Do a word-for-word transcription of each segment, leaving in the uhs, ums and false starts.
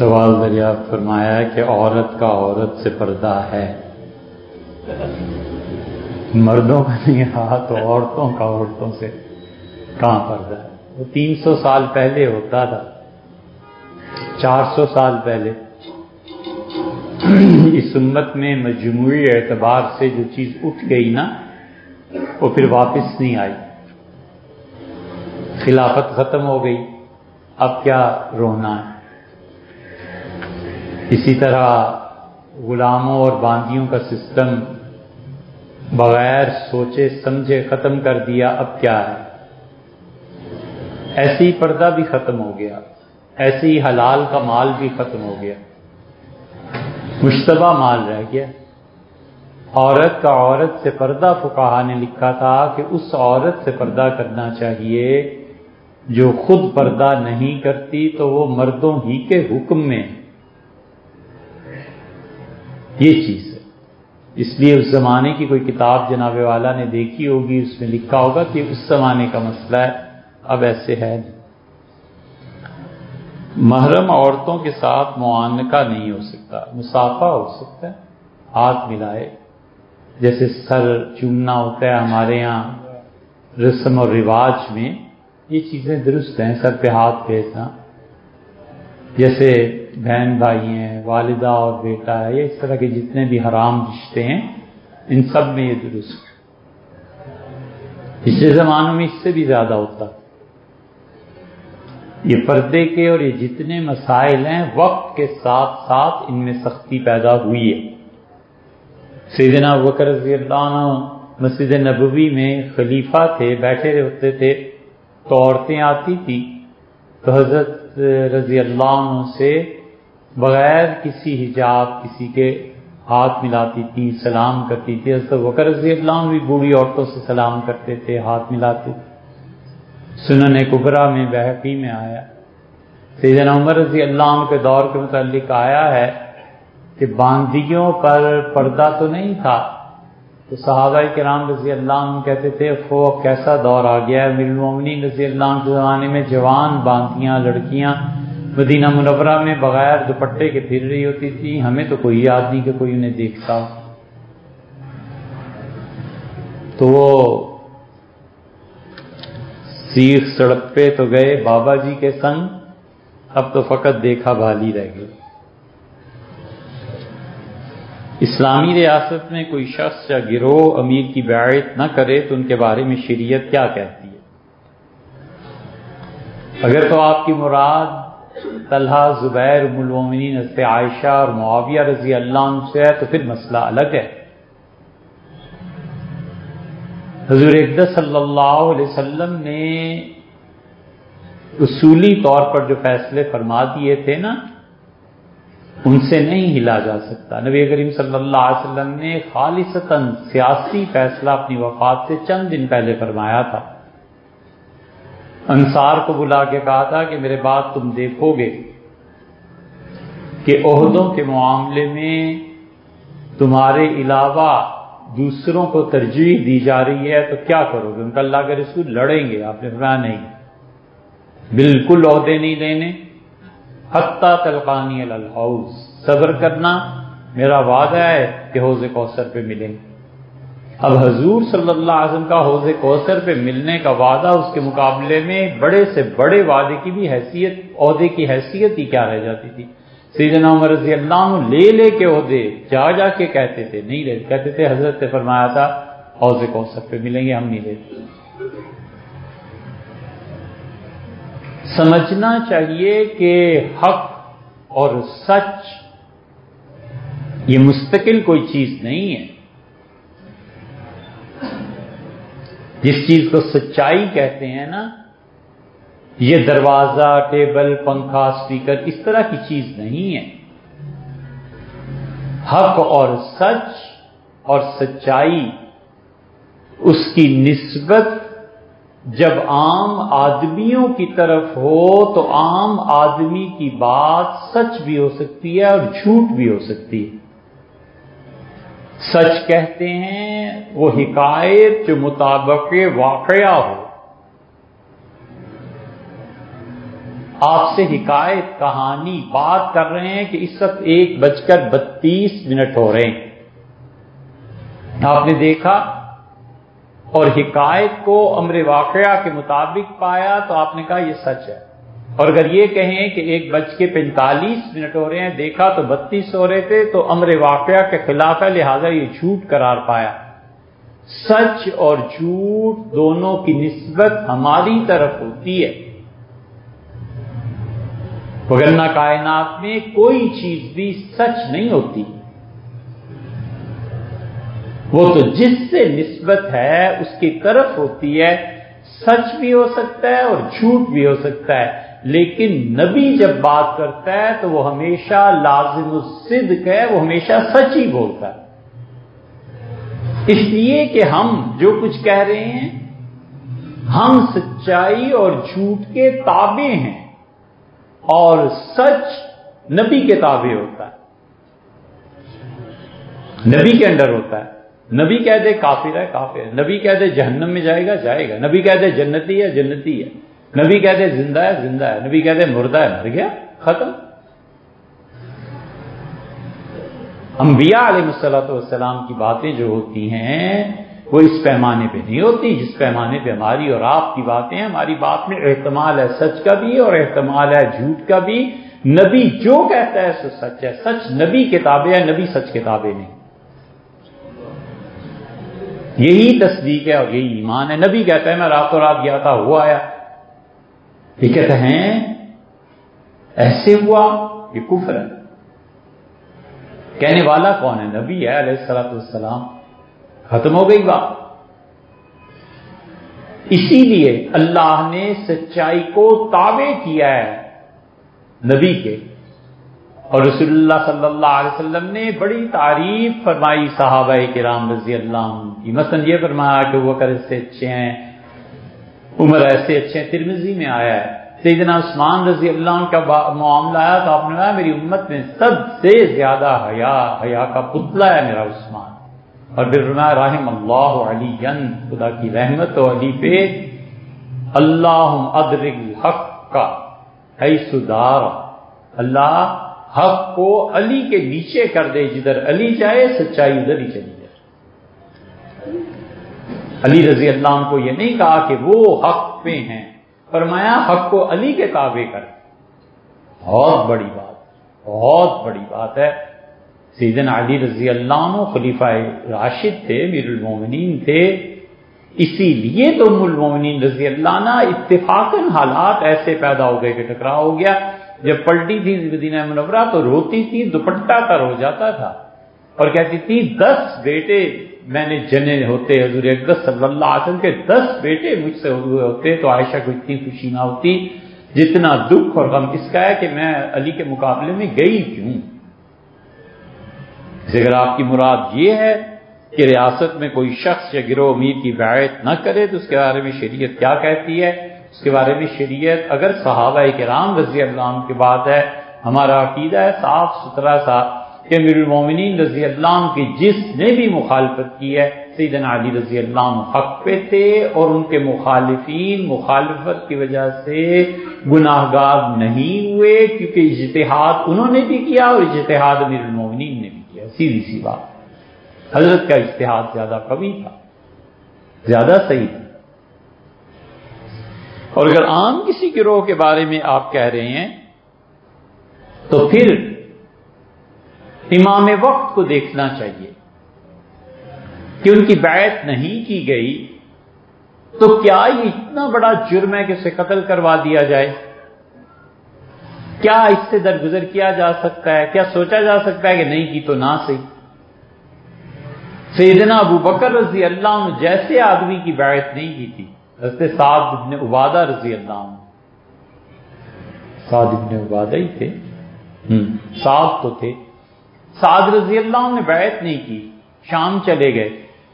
سوال دریافت فرمایا ہے کہ عورت کا عورت سے پردہ ہے، مردوں کا نہیں رہا تو عورتوں کا عورتوں سے کہاں پردہ ہے؟ وہ تین سو سال پہلے ہوتا تھا، چار سو سال پہلے۔ اس امت میں مجموعی اعتبار سے جو چیز اٹھ گئی نا وہ پھر واپس نہیں آئی، خلافت ختم ہو گئی، اب کیا رونا ہے؟ اسی طرح غلاموں اور باندیوں کا سسٹم بغیر سوچے سمجھے ختم کر دیا، اب کیا ہے؟ ایسے ہی پردہ بھی ختم ہو گیا، ایسے ہی حلال کا مال بھی ختم ہو گیا، مشتبہ مال رہ گیا۔ عورت کا عورت سے پردہ فقہا نے لکھا تھا کہ اس عورت سے پردہ کرنا چاہیے جو خود پردہ نہیں کرتی تو وہ مردوں ہی کے حکم میں، یہ چیز ہے۔ اس لیے اس زمانے کی کوئی کتاب جناب والا نے دیکھی ہوگی، اس میں لکھا ہوگا کہ اس زمانے کا مسئلہ ہے، اب ایسے ہے نہیں۔ محرم عورتوں کے ساتھ معانقہ نہیں ہو سکتا، مصافحہ ہو سکتا ہے، ہاتھ ملائے، جیسے سر چومنا ہوتا ہے ہمارے یہاں رسم اور رواج میں، یہ چیزیں درست ہیں، سر پہ ہاتھ پھیرنا، جیسے بہن بھائی ہیں، والدہ اور بیٹا ہے، یہ اس طرح کے جتنے بھی حرام رشتے ہیں ان سب میں یہ درست ہے۔ پچھلے زمانوں میں اس سے بھی زیادہ ہوتا۔ یہ پردے کے اور یہ جتنے مسائل ہیں وقت کے ساتھ ساتھ ان میں سختی پیدا ہوئی ہے۔ سیدنا ابوبکر رضی اللہ عنہ مسجد نبوی میں خلیفہ تھے، بیٹھے ہوتے تھے تو عورتیں آتی تھی تو حضرت رضی اللہ عنہ سے بغیر کسی حجاب کسی کے ہاتھ ملاتی تھی، سلام کرتی تھی۔ حضرت ابوبکر رضی اللہ عنہ بھی بوڑھی عورتوں سے سلام کرتے تھے، ہاتھ ملاتے تھے۔ سنن کبریٰ میں بہقی میں آیا، سیدنا عمر رضی اللہ عنہ کے دور کے متعلق آیا ہے کہ باندیوں پر پردہ تو نہیں تھا، تو صحابہ کرام رضی اللہ عنہ کہتے تھے وہ کیسا دور آ گیا ہے، امیر المومنین رضی اللہ عنہ کے زمانے میں جوان باندیاں لڑکیاں مدینہ منورہ میں بغیر دوپٹے کے پھر رہی ہوتی تھی، ہمیں تو کوئی یاد نہیں کہ کوئی انہیں دیکھتا۔ تو وہ سیخ سڑک پہ تو گئے بابا جی کے سنگ، اب تو فقط دیکھا بھالی رہ گئی۔ اسلامی ریاست میں کوئی شخص یا گروہ امیر کی بیعت نہ کرے تو ان کے بارے میں شریعت کیا کہتی ہے؟ اگر تو آپ کی مراد طلحہ، زبیر، ام المومنین حضرت عائشہ اور معاویہ رضی اللہ عنہ سے ہے تو پھر مسئلہ الگ ہے۔ حضور اقدس صلی اللہ علیہ وسلم نے اصولی طور پر جو فیصلے فرما دیے تھے نا ان سے نہیں ہلا جا سکتا۔ نبی کریم صلی اللہ علیہ وسلم نے خالصتاً سیاسی فیصلہ اپنی وفات سے چند دن پہلے فرمایا تھا۔ انصار کو بلا کے کہا تھا کہ میرے بعد تم دیکھو گے کہ عہدوں کے معاملے میں تمہارے علاوہ دوسروں کو ترجیح دی جا رہی ہے تو کیا کرو گے؟ ان کا اللہ کے رسول لڑیں گے؟ آپ نے فرمایا نہیں، بالکل عہدے نہیں لینے، حتیٰ تلقانی علی الحوض، صبر کرنا، میرا وعدہ ہے کہ حوض کوثر پہ ملیں گے۔ اب حضور صلی اللہ علیہ وسلم کا حوض کوثر پہ ملنے کا وعدہ اس کے مقابلے میں بڑے سے بڑے وعدے کی بھی حیثیت، عہدے کی حیثیت ہی کیا رہ جاتی تھی۔ سیدنا عمر رضی اللہ عنہ لے لے کے عہدے جا جا کے کہتے تھے، نہیں لے، کہتے تھے حضرت نے فرمایا تھا حوض کوثر پہ ملیں گے، ہم نہیں لیتے۔ سمجھنا چاہیے کہ حق اور سچ یہ مستقل کوئی چیز نہیں ہے۔ جس چیز کو سچائی کہتے ہیں نا، یہ دروازہ، ٹیبل، پنکھا، اسپیکر اس طرح کی چیز نہیں ہے۔ حق اور سچ اور سچائی اس کی نسبت جب عام آدمیوں کی طرف ہو تو عام آدمی کی بات سچ بھی ہو سکتی ہے اور جھوٹ بھی ہو سکتی ہے۔ سچ کہتے ہیں وہ حکایت جو مطابق واقعہ ہو، آپ سے حکایت کہانی بات کر رہے ہیں کہ اس وقت ایک بج کر بتیس منٹ ہو رہے ہیں. آپ نے دیکھا اور حکایت کو امر واقعہ کے مطابق پایا تو آپ نے کہا یہ سچ ہے. اور اگر یہ کہیں کہ ایک بج کے پینتالیس منٹ ہو رہے ہیں، دیکھا تو بتیس ہو رہے تھے، تو امر واقعہ کے خلاف ہے، لہذا یہ جھوٹ قرار پایا. سچ اور جھوٹ دونوں کی نسبت ہماری طرف ہوتی ہے، وگرنہ کائنات میں کوئی چیز بھی سچ نہیں ہوتی. وہ تو جس سے نسبت ہے اس کی طرف ہوتی ہے. سچ بھی ہو سکتا ہے اور جھوٹ بھی ہو سکتا ہے، لیکن نبی جب بات کرتا ہے تو وہ ہمیشہ لازم الصدق ہے، وہ ہمیشہ سچ ہی بولتا ہے. اس لیے کہ ہم جو کچھ کہہ رہے ہیں ہم سچائی اور جھوٹ کے تابع ہیں، اور سچ نبی کے تابع ہوتا ہے، نبی کے انڈر ہوتا ہے. نبی کہہ دے کافر ہے کافر ہے، نبی کہہ دے جہنم میں جائے گا جائے گا، نبی کہہ دے جنتی ہے جنتی ہے، نبی کہہ دے زندہ ہے زندہ ہے، نبی کہہ دے مردہ ہے مر گیا، ختم. انبیاء علیہ الصلوۃ والسلام کی باتیں جو ہوتی ہیں وہ اس پیمانے پہ نہیں ہوتی جس پیمانے پہ ہماری اور آپ کی باتیں ہیں. ہماری بات میں احتمال ہے سچ کا بھی اور احتمال ہے جھوٹ کا بھی. نبی جو کہتا ہے سو سچ ہے، سچ نبی کے تابع ہے، نبی سچ کے تابع نہیں. یہی تصدیق ہے اور یہی ایمان ہے. نبی کہتا ہے میں راتوں رات گیا تھا ہوا آیا، یہ کہتے ہیں ایسے ہوا، یہ کفر ہے. کہنے والا کون ہے؟ نبی ہے علیہ الصلوۃ والسلام. ختم ہو گئی بات. اسی لیے اللہ نے سچائی کو تابع کیا ہے نبی کے، اور رسول اللہ صلی اللہ علیہ وسلم نے بڑی تعریف فرمائی صحابہ کرام رضی اللہ عنہ کی. مثلا یہ فرمایا کہ وہ بکر ایسے اچھے ہیں، عمر ایسے اچھے ہیں. ترمذی میں آیا ہے سیدنا عثمان رضی اللہ عنہ کا معاملہ آیا تو آپ نے کہا میری امت میں سب سے زیادہ حیا حیا کا پتلا ہے میرا عثمان. اور پھر فرمایا رحم اللہ علی، خدا کی رحمت ہو علی پہ. اللہم ادرک الحق کا حیث دار، اللہ حق کو علی کے نیچے کر دے، جدھر علی جائے سچائی ادھر ہی چلی جائے. علی رضی اللہ عنہ کو یہ نہیں کہا کہ وہ حق پہ ہیں، فرمایا حق کو علی کے تابع کر. بہت بڑی بات، بہت بڑی بات ہے. سیدنا علی رضی اللہ عنہ خلیفہ راشد تھے، امیر المومنین تھے. اسی لیے تو ام المومنین رضی اللہ عنہ اتفاقاً حالات ایسے پیدا ہو گئے کہ ٹکراؤ ہو گیا. جب پلٹی تھی مدینہ منورہ تو روتی تھی، دوپٹہ تر ہو جاتا تھا اور کہتی تھی دس بیٹے میں نے جنے ہوتے حضور اقدس صلی اللہ علیہ وسلم کے، دس بیٹے مجھ سے ہوئے ہوتے تو عائشہ کو اتنی خوشی نہ ہوتی جتنا دکھ اور غم اس کا ہے کہ میں علی کے مقابلے میں گئی کیوں. اگر آپ کی مراد یہ ہے کہ ریاست میں کوئی شخص یا گروہ امیر کی بیعت نہ کرے تو اس کے بارے میں شریعت کیا کہتی ہے؟ اس کے بارے میں شریعت اگر صحابہ کرام رضی اللہ عنہ کی بات ہے، ہمارا عقیدہ ہے صاف ستھرا سا کہ امیر المومنین رضی اللہ عنہ کی جس نے بھی مخالفت کی ہے سیدنا علی رضی اللہ عنہ حق پہ تھے، اور ان کے مخالفین مخالفت کی وجہ سے گناہگار نہیں ہوئے، کیونکہ اجتہاد انہوں نے بھی کیا اور اجتہاد امیر المومنین نے بھی کیا. سیدھی سی بات، حضرت کا اجتہاد زیادہ قوی تھا، زیادہ صحیح تھا. اور اگر عام کسی گروہ کے بارے میں آپ کہہ رہے ہیں تو پھر امام وقت کو دیکھنا چاہیے کہ ان کی بیعت نہیں کی گئی تو کیا یہ اتنا بڑا جرم ہے کہ اسے قتل کروا دیا جائے؟ کیا اس سے درگزر کیا جا سکتا ہے؟ کیا سوچا جا سکتا ہے کہ نہیں کی تو نہ صحیح؟ سیدنا ابو بکر رضی اللہ عنہ جیسے آدمی کی بیعت نہیں کی تھی، حضرت سعد بن عبادہ رضی اللہ عنہ، سعد بن عبادہ ہی تھے، سعد تو تھے، سعد رضی اللہ عنہ نے بیعت نہیں کی، شام چلے گئے،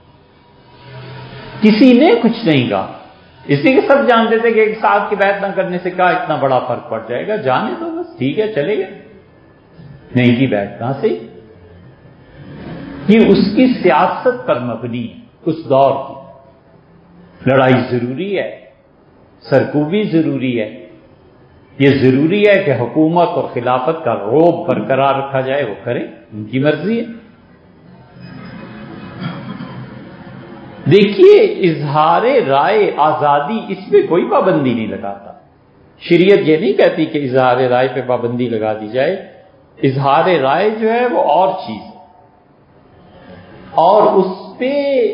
کسی نے کچھ نہیں کہا، اس لیے کہ سب جانتے تھے کہ ایک سعد کی بیعت نہ کرنے سے کہا اتنا بڑا فرق پڑ جائے گا، جانے دو بس ٹھیک ہے چلے گئے. نہیں کی بیعت کہاں سے؟ یہ اس کی سیاست پر مبنی ہے. اس دور کی لڑائی ضروری ہے، سرکوبی ضروری ہے، یہ ضروری ہے کہ حکومت اور خلافت کا رعب برقرار رکھا جائے، وہ کرے، ان کی مرضی ہے۔ دیکھیے اظہار رائے آزادی، اس پہ کوئی پابندی نہیں لگاتا۔ شریعت یہ نہیں کہتی کہ اظہار رائے پہ پابندی لگا دی جائے۔ اظہار رائے جو ہے وہ اور چیز ہے، اور اس پہ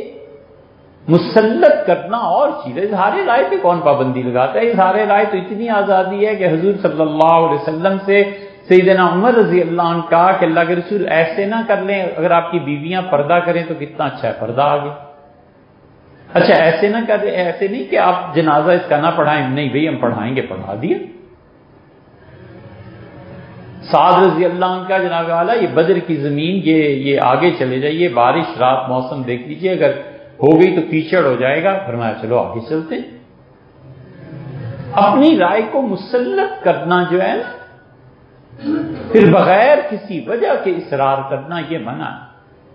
مسلط کرنا اور چیز ہے۔ اظہار رائے پہ کون پابندی لگاتا ہے؟ اظہار رائے تو اتنی آزادی ہے کہ حضور صلی اللہ علیہ وسلم سے سیدنا عمر رضی اللہ عنہ کہا کہ اللہ کے رسول ایسے نہ کر لیں، اگر آپ کی بیویاں پردہ کریں تو کتنا اچھا ہے، پردہ آ گیا۔ اچھا ایسے نہ کریں، ایسے نہیں کہ آپ جنازہ اس کا نہ پڑھائیں، نہیں بھئی ہم پڑھائیں گے، پڑھا دیا۔ سعد رضی اللہ عنہ کا جناب والا یہ بدر کی زمین، یہ یہ آگے چلے جائیے، بارش رات موسم دیکھ لیجیے، اگر ہو گئی تو کیچڑ ہو جائے گا، فرمایا چلو آگے چلتے ہیں۔ اپنی رائے کو مسلط کرنا جو ہے نا، پھر بغیر کسی وجہ کے اصرار کرنا، یہ منع ہے۔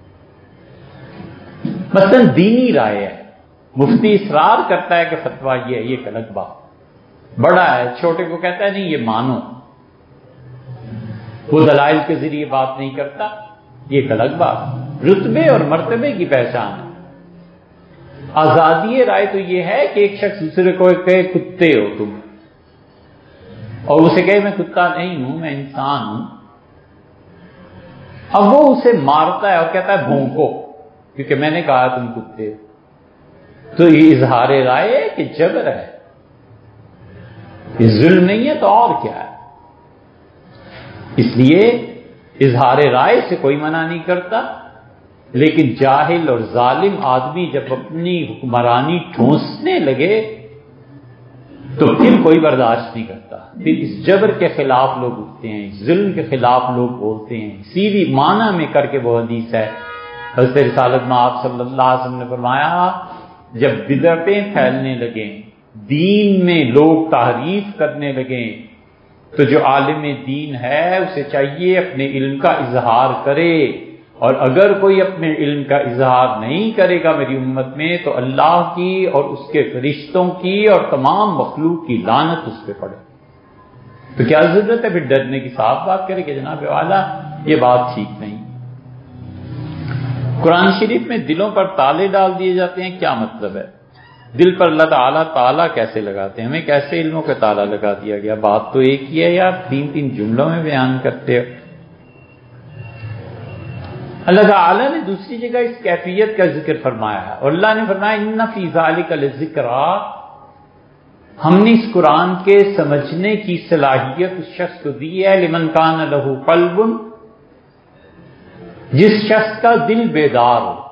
مثلا دینی رائے ہے، مفتی اصرار کرتا ہے کہ فتویٰ یہ ہے، یہ غلط بات، بڑا ہے چھوٹے کو کہتا ہے نہیں یہ مانو، وہ دلائل کے ذریعے بات نہیں کرتا، یہ غلط بات، رتبے اور مرتبے کی پہچان ہے۔ آزادی رائے تو یہ ہے کہ ایک شخص دوسرے کو کہے کتے ہو تم، اور اسے کہے میں کتا نہیں ہوں، میں انسان ہوں، اب وہ اسے مارتا ہے اور کہتا ہے بھونکو کیونکہ میں نے کہا تم کتے ہو، تو یہ اظہار رائے ہے کہ جبر ہے، یہ ظلم نہیں ہے تو اور کیا ہے؟ اس لیے اظہار رائے سے کوئی منع نہیں کرتا، لیکن جاہل اور ظالم آدمی جب اپنی حکمرانی ٹھونسنے لگے تو پھر کوئی برداشت نہیں کرتا، پھر اس جبر کے خلاف لوگ اٹھتے ہیں، اس ظلم کے خلاف لوگ بولتے ہیں۔ سیدھی معنی میں کر کے وہ حدیث ہے، حضرت رسالت میں آپ صلی اللہ علیہ وسلم نے فرمایا جب بدعتیں پھیلنے لگیں، دین میں لوگ تحریف کرنے لگیں، تو جو عالم دین ہے اسے چاہیے اپنے علم کا اظہار کرے، اور اگر کوئی اپنے علم کا اظہار نہیں کرے گا میری امت میں تو اللہ کی اور اس کے فرشتوں کی اور تمام مخلوق کی لعنت اس پہ پڑے۔ تو کیا ضرورت ہے پھر ڈرنے کی؟ صاف بات کرے کہ جناب والا یہ بات ٹھیک نہیں۔ قرآن شریف میں دلوں پر تالے ڈال دیے جاتے ہیں، کیا مطلب ہے؟ دل پر اللہ تعالیٰ تالا کیسے لگاتے ہیں؟ ہمیں کیسے علموں کا تالا لگا دیا گیا؟ بات تو ایک ہی ہے، یا تین تین جملوں میں بیان کرتے ہو؟ اللہ تعالیٰ نے دوسری جگہ اس کیفیت کا ذکر فرمایا ہے، اور اللہ نے فرمایا ان فی ذلک لذکریٰ، ہم نے اس قرآن کے سمجھنے کی صلاحیت اس شخص کو دی ہے، لمن کان لہ قلب، جس شخص کا دل بیدار ہو،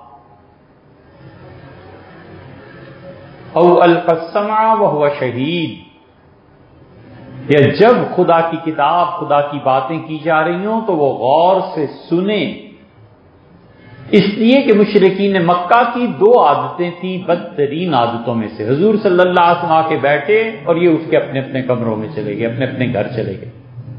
او القى السمع وهو شہید، یا جب خدا کی کتاب خدا کی باتیں کی جا رہی ہوں تو وہ غور سے سنیں۔ اس لیے کہ مشرکین مکہ کی دو عادتیں تھیں بدترین عادتوں میں سے، حضور صلی اللہ علیہ وسلم آ کے بیٹھے اور یہ اٹھ کے اپنے اپنے کمروں میں چلے گئے، اپنے اپنے گھر چلے گئے۔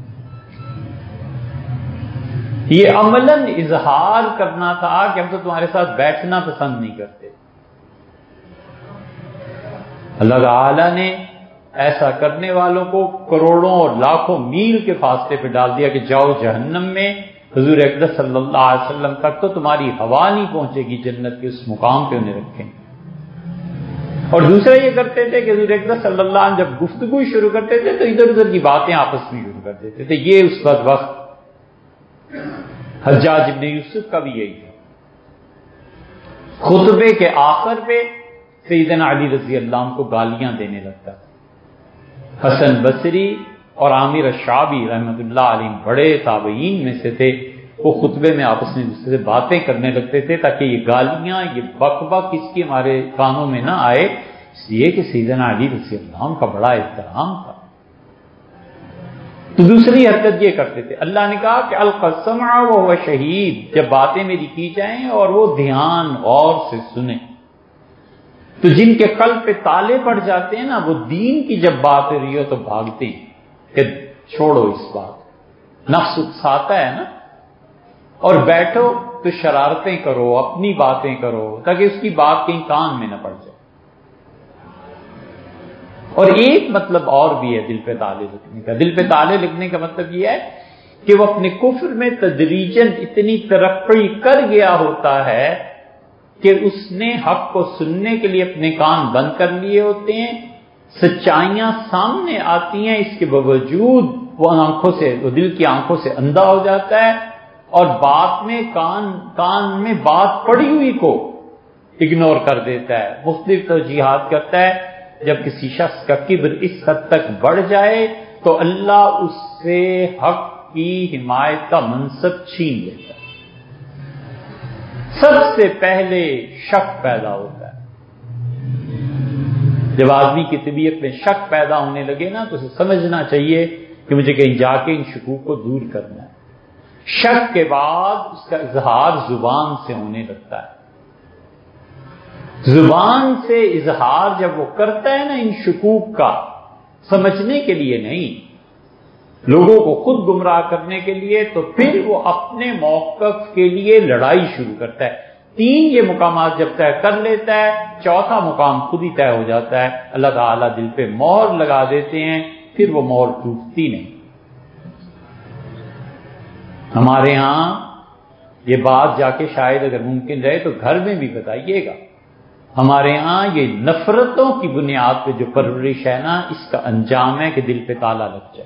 یہ عملاً اظہار کرنا تھا کہ ہم تو تمہارے ساتھ بیٹھنا پسند نہیں کرتے۔ اللہ تعالی نے ایسا کرنے والوں کو کروڑوں اور لاکھوں میل کے فاصلے پہ ڈال دیا کہ جاؤ جہنم میں، حضور اقدس صلی اللہ علیہ وسلم تک تو تمہاری ہوا نہیں پہنچے گی جنت کے اس مقام پہ انہیں رکھیں۔ اور دوسرا یہ کرتے تھے کہ حضور اقدس صلی اللہ علیہ وسلم جب گفتگو شروع کرتے تھے تو ادھر ادھر کی باتیں آپس میں شروع کر دیتے تھے۔ یہ اس وقت وقت حجاج ابن یوسف کا بھی یہی تھا، خطبے کے آخر پہ سیدنا علی رضی اللہ عنہ کو گالیاں دینے لگتا، حسن بصری اور عامر الشعبی رحمۃ اللہ علیہ بڑے تابعین میں سے تھے، وہ خطبے میں آپس میں دوسرے سے باتیں کرنے لگتے تھے تاکہ یہ گالیاں، یہ بک بک اس کی ہمارے کانوں میں نہ آئے، اس لیے کہ سیدنا علی رضی اللہ عنہ کا بڑا احترام تھا۔ تو دوسری حرکت یہ کرتے تھے، اللہ نے کہا کہ القى السمع وهو شہید، جب باتیں میری کی جائیں اور وہ دھیان غور سے سنیں۔ تو جن کے قلب پہ تالے پڑ جاتے ہیں نا، وہ دین کی جب بات ہو رہی ہو تو بھاگتے ہیں کہ چھوڑو اس بات، نفس اکساتا ہے نا، اور بیٹھو تو شرارتیں کرو، اپنی باتیں کرو تاکہ اس کی بات کہیں کان میں نہ پڑ جائے۔ اور ایک مطلب اور بھی ہے دل پہ تالے لگنے کا. دل پہ تالے لگنے کا مطلب یہ ہے کہ وہ اپنے کفر میں تدریجاً اتنی ترقی کر گیا ہوتا ہے کہ اس نے حق کو سننے کے لیے اپنے کان بند کر لیے ہوتے ہیں. سچائیاں سامنے آتی ہیں، اس کے باوجود وہ آنکھوں سے وہ دل کی آنکھوں سے اندھا ہو جاتا ہے اور بات میں کان کان میں بات پڑی ہوئی کو اگنور کر دیتا ہے، مختلف توجیہات کرتا ہے. جب کسی شخص کا کبر اس حد تک بڑھ جائے تو اللہ اس سے حق کی حمایت کا منصب چھین لیتا ہے. سب سے پہلے شک پیدا ہوتا ہے. جب آدمی کی طبیعت میں شک پیدا ہونے لگے نا تو اسے سمجھنا چاہیے کہ مجھے کہیں جا کے ان شکوک کو دور کرنا ہے. شک کے بعد اس کا اظہار زبان سے ہونے لگتا ہے. زبان سے اظہار جب وہ کرتا ہے نا ان شکوک کا، سمجھنے کے لیے نہیں، لوگوں کو خود گمراہ کرنے کے لیے، تو پھر وہ اپنے موقف کے لیے لڑائی شروع کرتا ہے. تین یہ مقامات جب طے کر لیتا ہے، چوتھا مقام خود ہی طے ہو جاتا ہے. اللہ تعالیٰ دل پہ مہر لگا دیتے ہیں، پھر وہ مہر ٹوٹتی نہیں. ہمارے ہاں یہ بات جا کے شاید اگر ممکن رہے تو گھر میں بھی بتائیے گا. ہمارے ہاں یہ نفرتوں کی بنیاد پہ جو پرورش ہے نا، اس کا انجام ہے کہ دل پہ تالا لگ جائے،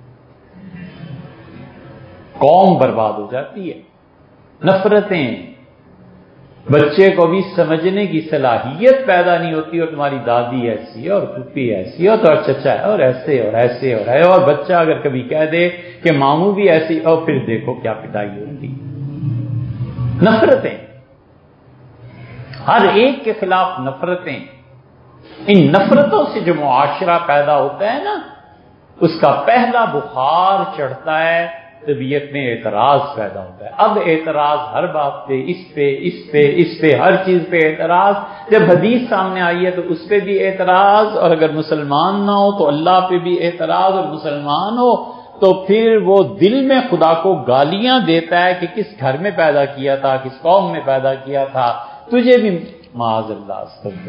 قوم برباد ہو جاتی ہے. نفرتیں، بچے کو بھی سمجھنے کی صلاحیت پیدا نہیں ہوتی، اور تمہاری دادی ایسی ہے اور پھوپھی ایسی ہے اور تمہارا چچا ہے اور ایسے اور ایسے اور ہے. اور بچہ اگر کبھی کہہ دے کہ ماموں بھی ایسی، اور پھر دیکھو کیا پٹائی ہوتی. نفرتیں، ہر ایک کے خلاف نفرتیں. ان نفرتوں سے جو معاشرہ پیدا ہوتا ہے نا، اس کا پہلا بخار چڑھتا ہے، طبیعت میں اعتراض پیدا ہوتا ہے. اب اعتراض ہر بات پہ، اس پہ اس پہ اس پہ ہر چیز پہ اعتراض. جب حدیث سامنے آئی ہے تو اس پہ بھی اعتراض، اور اگر مسلمان نہ ہو تو اللہ پہ بھی اعتراض، اور مسلمان ہو تو پھر وہ دل میں خدا کو گالیاں دیتا ہے کہ کس گھر میں پیدا کیا تھا، کس قوم میں پیدا کیا تھا، تجھے بھی معاذ اللہ. استغفر.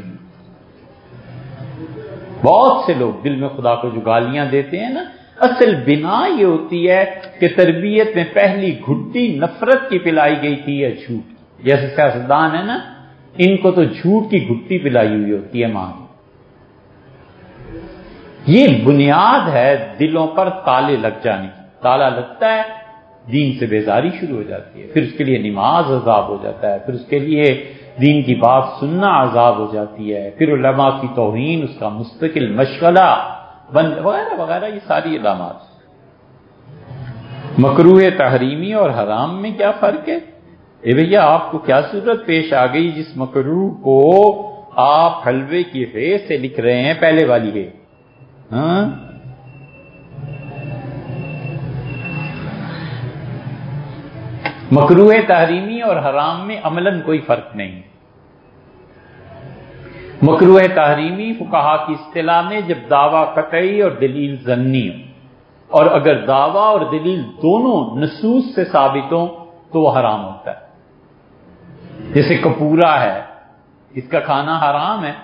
بہت سے لوگ دل میں خدا کو جو گالیاں دیتے ہیں نا، اصل بنا یہ ہوتی ہے کہ تربیت میں پہلی گھٹی نفرت کی پلائی گئی تھی یا جھوٹ. جیسے سیاستدان ہے نا، ان کو تو جھوٹ کی گھٹی پلائی ہوئی ہوتی ہے ماں. یہ بنیاد ہے دلوں پر تالے لگ جانے کی. تالا لگتا ہے، دین سے بیزاری شروع ہو جاتی ہے، پھر اس کے لیے نماز عذاب ہو جاتا ہے، پھر اس کے لیے دین کی بات سننا عذاب ہو جاتی ہے، پھر علماء کی توہین اس کا مستقل مشغلہ بند، وغیرہ وغیرہ. یہ ساری علامات. مکروہ تحریمی اور حرام میں کیا فرق ہے؟ اے بھیا، آپ کو کیا صورت پیش آ گئی جس مکروہ کو آپ حلوے کی ہے سے لکھ رہے ہیں، پہلے والی ہے؟ ہاں، مکروہ تحریمی اور حرام میں عملاً کوئی فرق نہیں. مکروہ تحریمی فقہا کی اصطلاح میں جب دعویٰ قطعی اور دلیل ظنی ہو، اور اگر دعویٰ اور دلیل دونوں نصوص سے ثابت ہوں تو وہ حرام ہوتا ہے. جیسے کپورا ہے، اس کا کھانا حرام ہے،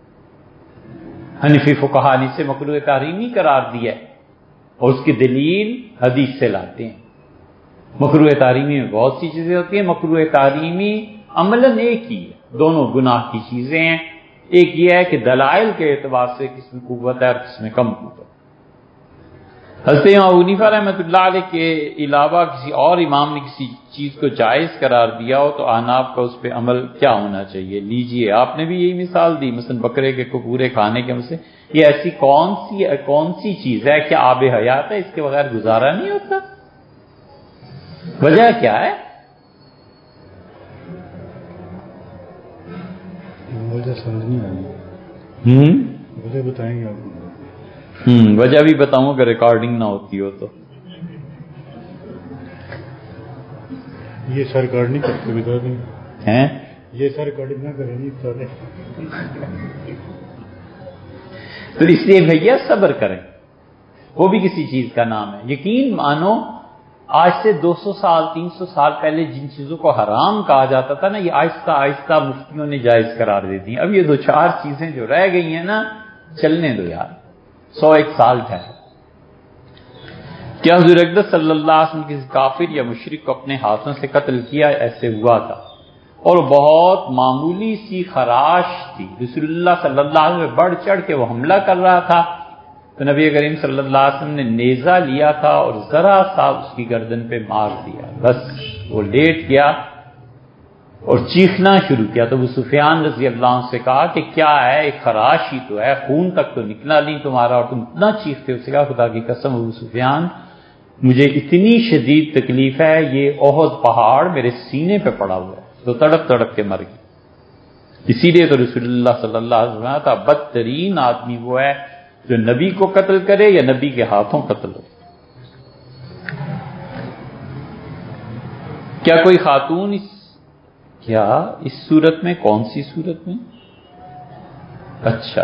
حنفی فقہا نے اسے مکروہ تحریمی قرار دیا ہے، اور اس کی دلیل حدیث سے لاتے ہیں. مکروہ تحریمی میں بہت سی چیزیں ہوتی ہیں. مکروہ تحریمی عملاً ایک ہی ہے، دونوں گناہ کی چیزیں ہیں. ایک یہ ہے کہ دلائل کے اعتبار سے کس میں قوت ہے اور کس میں کم قوت. حضرت امام ابو حنیفہ رحمۃ اللہ علیہ کے علاوہ کسی اور امام نے کسی چیز کو جائز قرار دیا ہو تو احناف کا اس پہ عمل کیا ہونا چاہیے؟ لیجئے، آپ نے بھی یہی مثال دی، مثلا بکرے کے کپورے کھانے کے سے. یہ ایسی کون سی کون سی چیز ہے؟ کیا آب حیات ہے؟ اس کے بغیر گزارا نہیں ہوتا. وجہ کیا ہے؟ وجہ سمجھ نہیں آئی. ہوں وجہ بتائیں گے آپ کو؟ ہوں وجہ بھی بتاؤں کہ ریکارڈنگ نہ ہوتی ہو تو. یہ سر ریکارڈنگ کر کے بتا دیں. ہیں یہ سر ریکارڈنگ نہ کریں گے بتا دیں. تو اس لیے بھیا صبر کریں، وہ بھی کسی چیز کا نام ہے. یقین مانو آج سے دو سو سال تین سو سال پہلے جن چیزوں کو حرام کہا جاتا تھا نا، یہ آہستہ آہستہ مفتیوں نے جائز قرار دے دی. اب یہ دو چار چیزیں جو رہ گئی ہیں نا، چلنے دو یار. سو ایک سال ٹھہرے. کیا حضور اقدس صلی اللہ علیہ وسلم کسی کافر یا مشرک کو اپنے ہاتھوں سے قتل کیا؟ ایسے ہوا تھا اور بہت معمولی سی خراش تھی. رسول اللہ صلی اللہ علیہ وسلم بڑھ چڑھ کے وہ حملہ کر رہا تھا تو نبی کریم صلی اللہ علیہ وسلم نے نیزہ لیا تھا اور ذرا سا اس کی گردن پہ مار دیا. بس وہ لیٹ گیا اور چیخنا شروع کیا. تو ابو سفیان رضی اللہ عنہ سے کہا کہ کیا ہے، ایک خراش ہی تو ہے، خون تک تو نکلا نہیں تمہارا اور تم اتنا چیختے ہو. اس سے کہا خدا کی قسم ابو سفیان، مجھے اتنی شدید تکلیف ہے، یہ احد پہاڑ میرے سینے پہ پڑا ہوا ہے. تو تڑپ تڑپ کے مر گئی. اسی لیے تو رسول اللہ صلی اللہ علیہ وسلم تھا بدترین آدمی وہ ہے جو نبی کو قتل کرے یا نبی کے ہاتھوں قتل ہو. کیا کوئی خاتون اس کیا اس صورت میں؟ کون سی صورت میں؟ اچھا،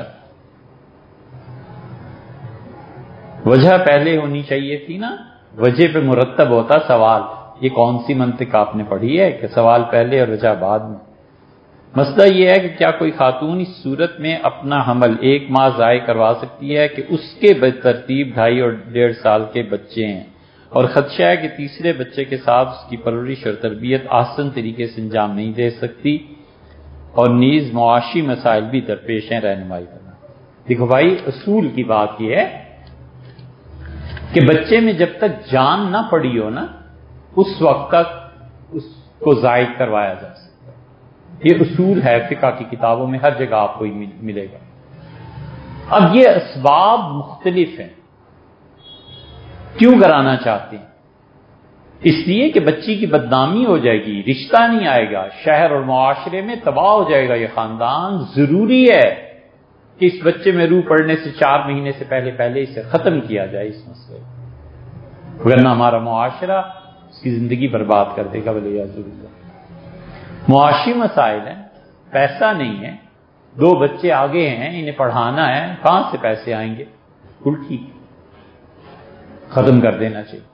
وجہ پہلے ہونی چاہیے تھی نا، وجہ پہ مرتب ہوتا سوال. یہ کون سی منطق آپ نے پڑھی ہے کہ سوال پہلے اور وجہ بعد میں؟ مسئلہ یہ ہے کہ کیا کوئی خاتون اس صورت میں اپنا حمل ایک ماہ ضائع کروا سکتی ہے کہ اس کے بترتیب ڈھائی اور ڈیڑھ سال کے بچے ہیں اور خدشہ ہے کہ تیسرے بچے کے ساتھ اس کی پرورش اور تربیت آسن طریقے سے انجام نہیں دے سکتی اور نیز معاشی مسائل بھی درپیش ہیں، رہنمائی کرنا. دیکھو بھائی، اصول کی بات یہ ہے کہ بچے میں جب تک جان نہ پڑی ہو نا، اس وقت تک اس کو زائد کروایا جا سکتا. یہ اصول ہے فقہ کی کتابوں میں، ہر جگہ آپ کو ملے گا. اب یہ اسباب مختلف ہیں. کیوں کرانا چاہتے ہیں؟ اس لیے کہ بچی کی بدنامی ہو جائے گی، رشتہ نہیں آئے گا، شہر اور معاشرے میں تباہ ہو جائے گا یہ خاندان. ضروری ہے کہ اس بچے میں روح پڑنے سے چار مہینے سے پہلے پہلے اسے ختم کیا جائے اس مسئلے کو، ورنہ ہمارا معاشرہ اس کی زندگی برباد کر دے گا. ولیعذ باللہ. معاشی مسائل ہیں، پیسہ نہیں ہے، دو بچے آگے ہیں، انہیں پڑھانا ہے، کہاں سے پیسے آئیں گے؟ بالکل ٹھیک، ختم کر دینا چاہیے.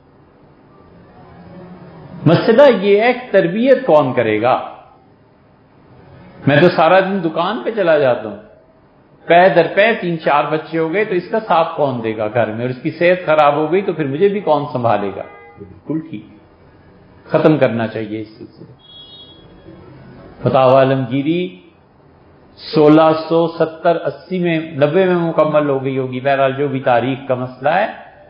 مسئلہ یہ ہے کہ تربیت کون کرے گا؟ میں تو سارا دن دکان پہ چلا جاتا ہوں، پے در پے تین چار بچے ہو گئے تو اس کا ساتھ کون دے گا گھر میں؟ اور اس کی صحت خراب ہو گئی تو پھر مجھے بھی کون سنبھالے گا؟ بالکل ٹھیک، ختم کرنا چاہیے اس سلسلے. فتاوی عالمگیری سولہ سو ستر اسی میں نبے میں مکمل ہو گئی ہوگی، بہرحال جو بھی تاریخ کا مسئلہ ہے.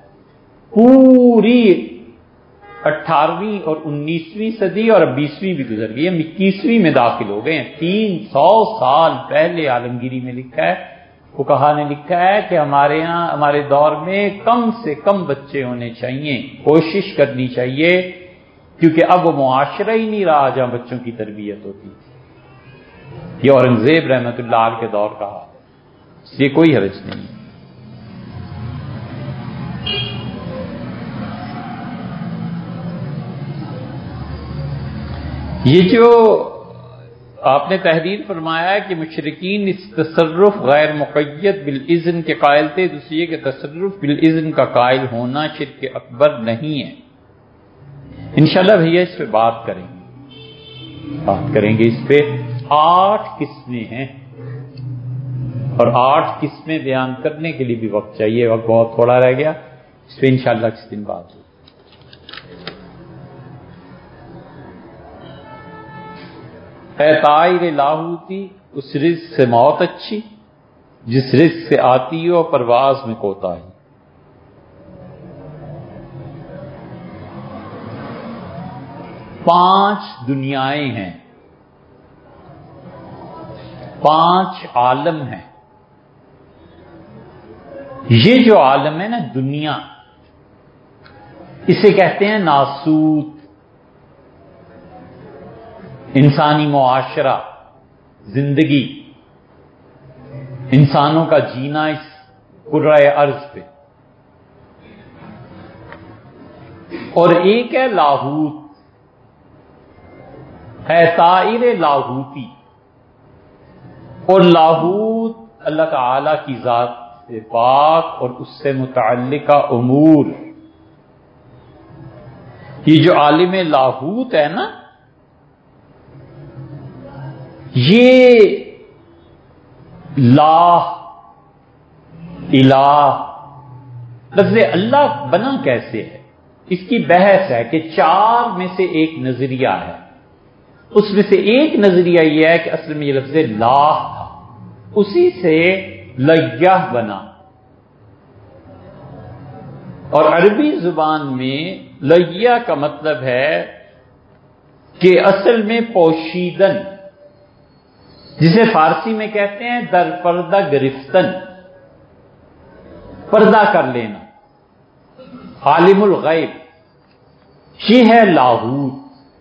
پوری اٹھارہویں اور انیسویں صدی اور اب بیسویں بھی گزر گئی، ہم اکیسویں میں داخل ہو گئے ہیں. تین سو سال پہلے عالمگیری میں لکھا ہے، فقہا نے لکھا ہے کہ ہمارے یہاں ہمارے دور میں کم سے کم بچے ہونے چاہیے، کوشش کرنی چاہیے، کیونکہ اب وہ معاشرہ ہی نہیں رہا جہاں بچوں کی تربیت ہوتی تھی. یہ اورنگزیب رحمت اللہ علیہ کے دور کا حال ہے، اس لیے کوئی حرج نہیں. یہ جو آپ نے تحریر فرمایا ہے کہ مشرکین اس تصرف غیر مقید بالاذن کے قائل تھے، دوسری یہ کہ تصرف بالاذن کا قائل ہونا شرک اکبر نہیں ہے. انشاءاللہ بھیا اس پہ بات کریں گے بات کریں گے اس پہ. آٹھ قسمیں ہیں اور آٹھ قسمیں بیان کرنے کے لیے بھی وقت چاہیے، وقت بہت تھوڑا رہ گیا، اس پہ انشاءاللہ کس دن بات ہوگی. اے طائر لاہوتی، اس رزق سے موت اچھی جس رزق سے آتی ہو پرواز میں کوتاہی. پانچ دنیائیں ہیں، پانچ عالم ہیں. یہ جو عالم ہے نا دنیا، اسے کہتے ہیں ناسوت. انسانی معاشرہ، زندگی، انسانوں کا جینا اس کرۂ ارض پہ. اور ایک ہے لاہوت، ہے طائر لاہوتی. اور لاہوت اللہ تعالی کی ذات سے پاک اور اس سے متعلقہ امور. یہ جو عالم لاہوت ہے نا، یہ لا الہ لفظ اللہ بنا کیسے ہے؟ اس کی بحث ہے کہ چار میں سے ایک نظریہ ہے. اس میں سے ایک نظریہ یہ ہے کہ اصل میں یہ لفظ لا تھا، اسی سے لیہ بنا. اور عربی زبان میں لیہ کا مطلب ہے کہ اصل میں پوشیدن، جسے فارسی میں کہتے ہیں در پردہ گرفتن، پردہ کر لینا. عالم الغیب یہ ہے لاہوت.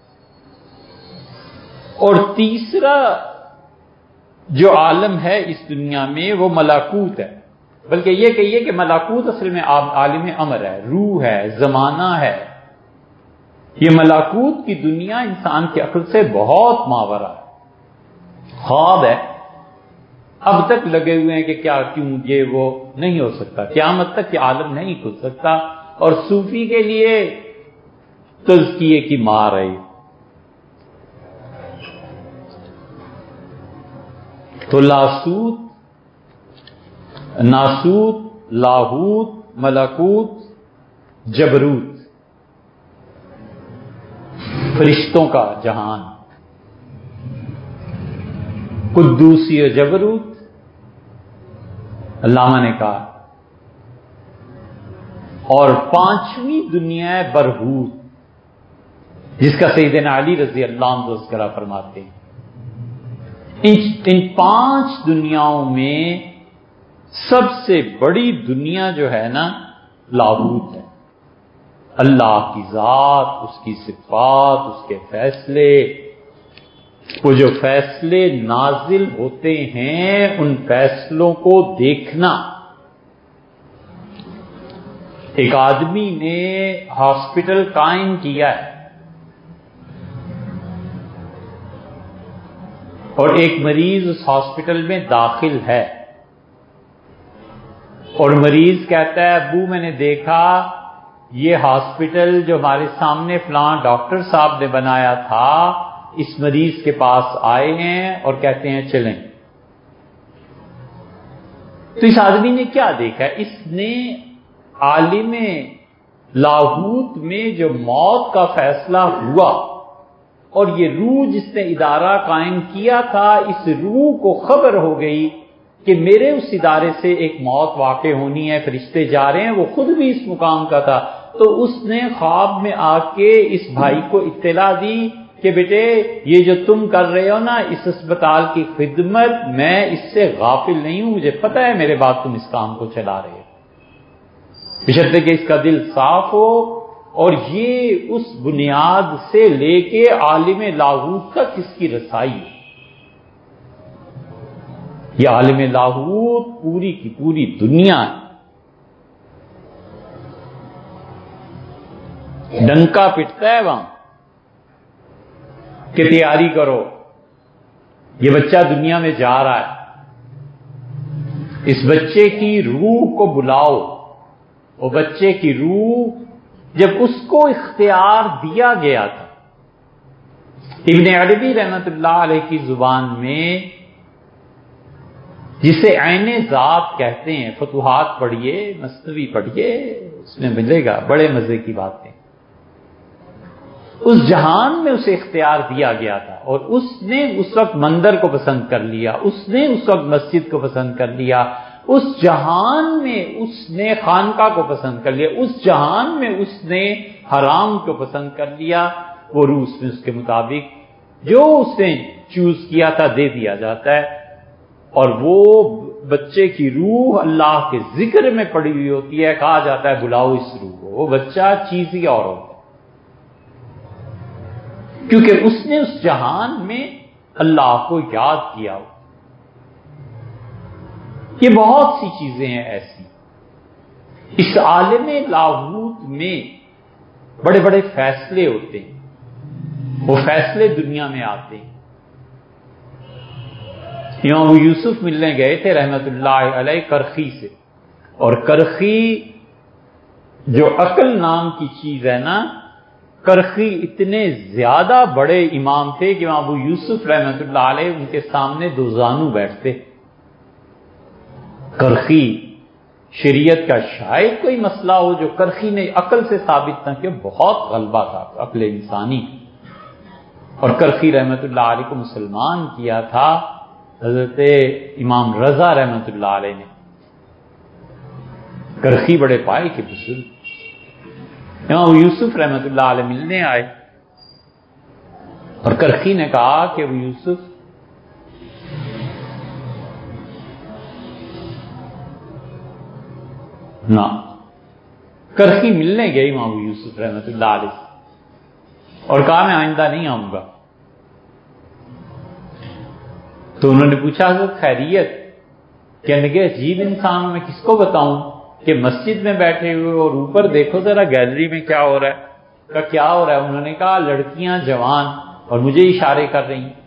اور تیسرا جو عالم ہے اس دنیا میں وہ ملاکوت ہے، بلکہ یہ کہیے کہ ملاکوت اصل میں عالم امر ہے، روح ہے، زمانہ ہے. یہ ملاکوت کی دنیا انسان کی عقل سے بہت ماورا ہے، خواب ہے. اب تک لگے ہوئے ہیں کہ کیا کیوں یہ وہ نہیں ہو سکتا، قیامت تک یہ عالم نہیں کھل سکتا. اور صوفی کے لیے تزکیے کی مار ہے. تو لاسوت، ناسوت، لاہوت، ملکوت، جبروت، فرشتوں کا جہان، قدوسی و جبروت. علامہ نے کہا. اور پانچویں دنیا ہے برہوت، جس کا سیدنا علی رضی اللہ عنہ تذکرہ فرماتے ہیں. ان پانچ دنیاؤں میں سب سے بڑی دنیا جو ہے نا لاہوت ہے. اللہ کی ذات، اس کی صفات، اس کے فیصلے، وہ جو فیصلے نازل ہوتے ہیں ان فیصلوں کو دیکھنا. ایک آدمی نے ہاسپٹل قائم کیا ہے اور ایک مریض اس ہاسپٹل میں داخل ہے، اور مریض کہتا ہے ابو میں نے دیکھا یہ ہاسپٹل جو ہمارے سامنے فلاں ڈاکٹر صاحب نے بنایا تھا، اس مریض کے پاس آئے ہیں اور کہتے ہیں چلیں. تو اس آدمی نے کیا دیکھا؟ اس نے عالم لاہوت میں جو موت کا فیصلہ ہوا اور یہ روح جس نے ادارہ قائم کیا تھا، اس روح کو خبر ہو گئی کہ میرے اس ادارے سے ایک موت واقع ہونی ہے، فرشتے جا رہے ہیں. وہ خود بھی اس مقام کا تھا، تو اس نے خواب میں آ کے اس بھائی کو اطلاع دی کہ بیٹے یہ جو تم کر رہے ہو نا اس اسپتال کی خدمت، میں اس سے غافل نہیں ہوں، مجھے پتہ ہے میرے بعد تم اس کام کو چلا رہے ہو، بشرطے کہ اس کا دل صاف ہو. اور یہ اس بنیاد سے لے کے عالم لاہوت تک اس کی رسائی ہے. یہ عالم لاہوت پوری کی پوری دنیا ہے. ڈنکا پٹتا ہے وہاں کہ تیاری کرو، یہ بچہ دنیا میں جا رہا ہے، اس بچے کی روح کو بلاؤ. وہ بچے کی روح جب اس کو اختیار دیا گیا تھا، ابن عربی رحمت اللہ علیہ کی زبان میں جسے عین ذات کہتے ہیں، فتوحات پڑھیے، مثنوی پڑھیے، اس میں ملے گا بڑے مزے کی باتیں. اس جہان میں اسے اختیار دیا گیا تھا اور اس نے اس وقت مندر کو پسند کر لیا، اس نے اس وقت مسجد کو پسند کر لیا، اس جہان میں اس نے خانقاہ کو پسند کر لیا، اس جہان میں اس نے حرام کو پسند کر لیا. وہ روح اس میں اس کے مطابق جو اس نے چوز کیا تھا دے دیا جاتا ہے. اور وہ بچے کی روح اللہ کے ذکر میں پڑی ہوئی ہوتی ہے، کہا جاتا ہے بلاؤ اس روح کو. وہ بچہ چیز ہی اور ہوتا ہے، کیونکہ اس نے اس جہان میں اللہ کو یاد کیا. یہ بہت سی چیزیں ہیں ایسی. اس عالم لاہوت میں بڑے بڑے فیصلے ہوتے ہیں، وہ فیصلے دنیا میں آتے ہیں. امام ابو یوسف ملنے گئے تھے رحمت اللہ علیہ کرخی سے، اور کرخی جو عقل نام کی چیز ہے نا، کرخی اتنے زیادہ بڑے امام تھے کہ امام ابو یوسف رحمت اللہ علیہ ان کے سامنے دو زانو بیٹھتے. کرخی شریعت کا شاید کوئی مسئلہ ہو جو کرخی نے عقل سے ثابت نہ کیا، بہت غلبہ تھا عقل انسانی. اور کرخی رحمت اللہ علیہ کو مسلمان کیا تھا حضرت امام رضا رحمت اللہ علیہ نے. کرخی بڑے پائے کے بزرگ. امام یوسف رحمت اللہ علیہ ملنے آئے اور کرخی نے کہا کہ ابو یوسف نہ. کرخی ملنے گئے امام یوسف رحمت اللہ علیہ اور کہا میں آئندہ نہیں آؤں گا. تو انہوں نے پوچھا حضرت خیریت؟ کہنے لگے عجیب انسان میں کس کو بتاؤں کہ مسجد میں بیٹھے ہوئے اور اوپر دیکھو ذرا گیلری میں کیا ہو رہا ہے. کہا کیا ہو رہا ہے؟ انہوں نے کہا لڑکیاں جوان اور مجھے اشارے کر رہی ہیں.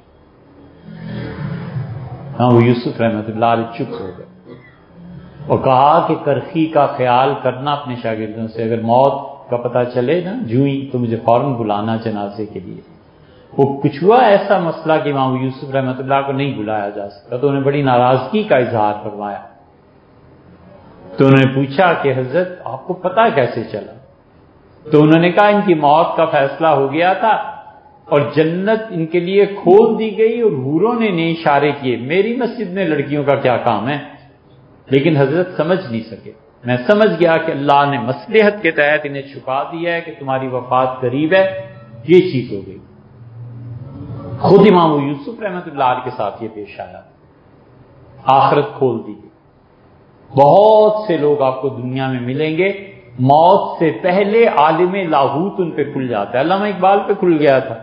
ہاں وہ یوسف رحمت اللہ علیہ چپ ہو گئے اور کہا کہ کرخی کا خیال کرنا اپنے شاگردوں سے، اگر موت کا پتہ چلے نا جو ہی تو مجھے فوراً بلانا جنازے کے لیے. وہ کچھ ہوا ایسا مسئلہ کہ امام یوسف رحمت اللہ کو نہیں بلایا جا سکتا، تو انہیں بڑی ناراضگی کا اظہار فرمایا. تو انہوں نے پوچھا کہ حضرت آپ کو پتہ کیسے چلا؟ تو انہوں نے کہا ان کی موت کا فیصلہ ہو گیا تھا اور جنت ان کے لیے کھول دی گئی اور حوروں نے نہیں اشارے کیے. میری مسجد میں لڑکیوں کا کیا کام ہے؟ لیکن حضرت سمجھ نہیں سکے. میں سمجھ گیا کہ اللہ نے مصلحت کے تحت انہیں چھپا دیا ہے کہ تمہاری وفات قریب ہے. یہ چیز ہو گئی. خود امام یوسف رحمت اللہ علیہ کے ساتھ یہ پیش آیا. آخرت کھول دی گئی. بہت سے لوگ آپ کو دنیا میں ملیں گے موت سے پہلے عالم لاہوت ان پہ کھل جاتا ہے. علامہ اقبال پہ کھل گیا تھا.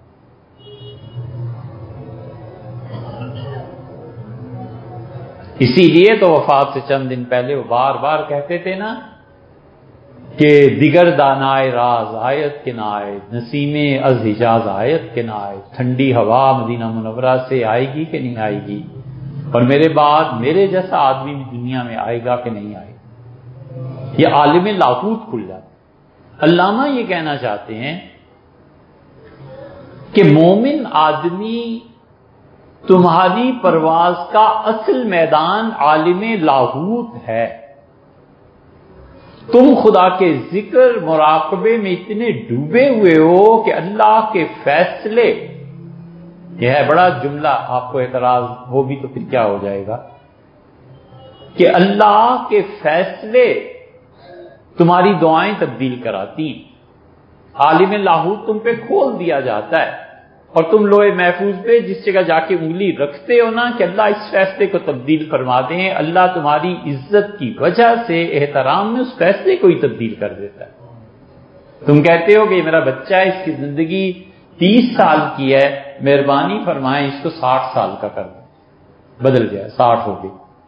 اسی لیے تو وفات سے چند دن پہلے وہ بار بار کہتے تھے نا کہ دیگر دانائے راز آیت کے نہ آئے، نسیم از حجاز آیت کے نہ آئے، ٹھنڈی ہوا مدینہ منورہ سے آئے گی کہ نہیں آئے گی، اور میرے بعد میرے جیسا آدمی بھی دنیا میں آئے گا کہ نہیں آئے گا. یہ عالم لاہوت کھل جاتا. علامہ یہ کہنا چاہتے ہیں کہ مومن آدمی تمہاری پرواز کا اصل میدان عالم لاہوت ہے. تم خدا کے ذکر مراقبے میں اتنے ڈوبے ہوئے ہو کہ اللہ کے فیصلے، یہ ہے بڑا جملہ، آپ کو اعتراض ہو بھی تو پھر کیا ہو جائے گا، کہ اللہ کے فیصلے تمہاری دعائیں تبدیل کراتی ہیں. عالم لاہوت تم پہ کھول دیا جاتا ہے اور تم لوہے محفوظ پہ جس جگہ جا کے انگلی رکھتے ہو نا کہ اللہ اس فیصلے کو تبدیل فرما دیں، اللہ تمہاری عزت کی وجہ سے احترام میں اس فیصلے کو ہی تبدیل کر دیتا ہے. تم کہتے ہو کہ یہ میرا بچہ ہے، اس کی زندگی تیس سال کی ہے، مہربانی فرمائیں اس کو ساٹھ سال کا کر دیں. بدل گیا، ساٹھ ہو گئی.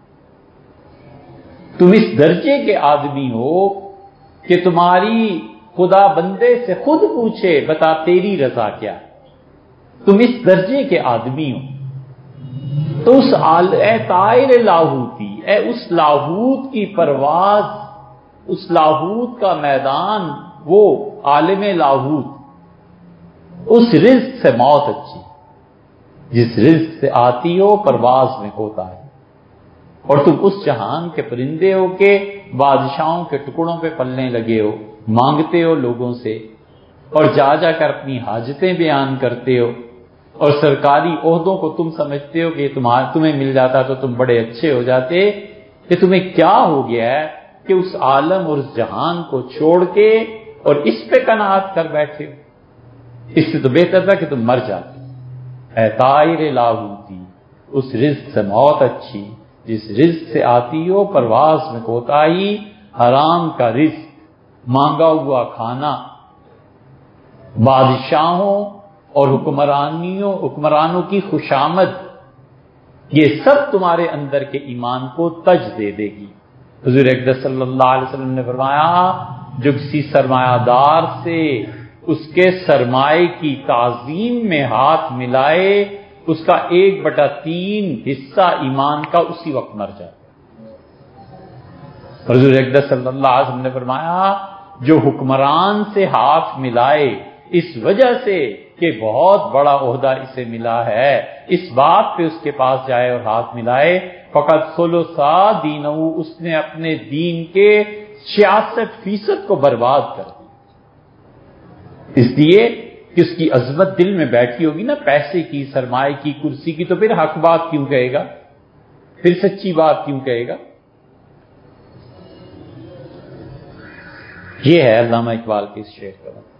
تم اس درجے کے آدمی ہو کہ تمہاری خدا بندے سے خود پوچھے بتا تیری رضا کیا ہے. تم اس درجے کے آدمی ہو تو اس اے طائر لاہوتی، اے اس لاہوت کی پرواز، اس لاہوت کا میدان، وہ عالم لاہوت، اس رزق سے موت اچھی جس رزق سے آتی ہو پرواز میں کوتا ہے. اور تم اس جہان کے پرندے ہو کہ بادشاہوں کے ٹکڑوں پہ پلنے لگے ہو، مانگتے ہو لوگوں سے اور جا جا کر اپنی حاجتیں بیان کرتے ہو، اور سرکاری عہدوں کو تم سمجھتے ہو کہ تمہارا تمہیں مل جاتا تو تم بڑے اچھے ہو جاتے. کہ تمہیں کیا ہو گیا ہے کہ اس عالم اور اس جہان کو چھوڑ کے اور اس پہ قناعت کر بیٹھے ہو؟ اس سے تو بہتر تھا کہ تم مر جاتے. اے طائر لاہوتی، اس رزق سے موت اچھی جس رزق سے آتی ہو پرواز میں کوتاہی، حرام کا رزق، مانگا ہوا کھانا، بادشاہوں اور حکمرانیوں حکمرانوں کی خوشامد، یہ سب تمہارے اندر کے ایمان کو تج دے دے گی. حضور اقدس صلی اللہ علیہ وسلم نے فرمایا جو کسی سرمایہ دار سے اس کے سرمایہ کی تعظیم میں ہاتھ ملائے اس کا ایک بٹا تین حصہ ایمان کا اسی وقت مر جائے. حضور اقدس صلی اللہ علیہ وسلم نے فرمایا جو حکمران سے ہاتھ ملائے اس وجہ سے کہ بہت بڑا عہدہ اسے ملا ہے، اس بات پہ اس کے پاس جائے اور ہاتھ ملائے، فقط ثلثا دینہ، اس نے اپنے دین کے چھیاسٹھ فیصد کو برباد کر دیا، اس لیے کہ اس کی عظمت دل میں بیٹھی ہوگی نا، پیسے کی، سرمایہ کی، کرسی کی، تو پھر حق بات کیوں کہے گا، پھر سچی بات کیوں کہے گا؟ یہ ہے علامہ اقبال کے اس شعر کا